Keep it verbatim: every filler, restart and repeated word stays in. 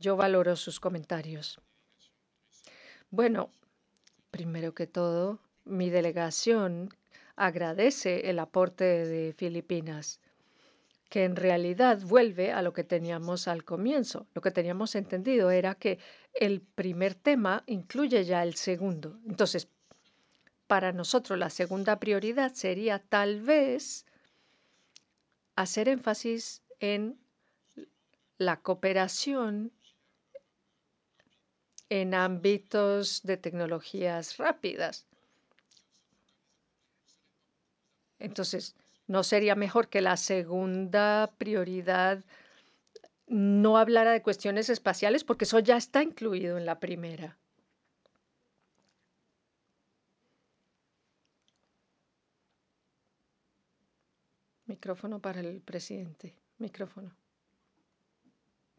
Yo valoro sus comentarios. Bueno, primero que todo, mi delegación agradece el aporte de Filipinas, que en realidad vuelve a lo que teníamos al comienzo. Lo que teníamos entendido era que el primer tema incluye ya el segundo. Entonces, para nosotros la segunda prioridad sería tal vez hacer énfasis en la cooperación en ámbitos de tecnologías rápidas. Entonces, ¿no sería mejor que la segunda prioridad no hablara de cuestiones espaciales? Porque eso ya está incluido en la primera. Micrófono para el presidente. Micrófono.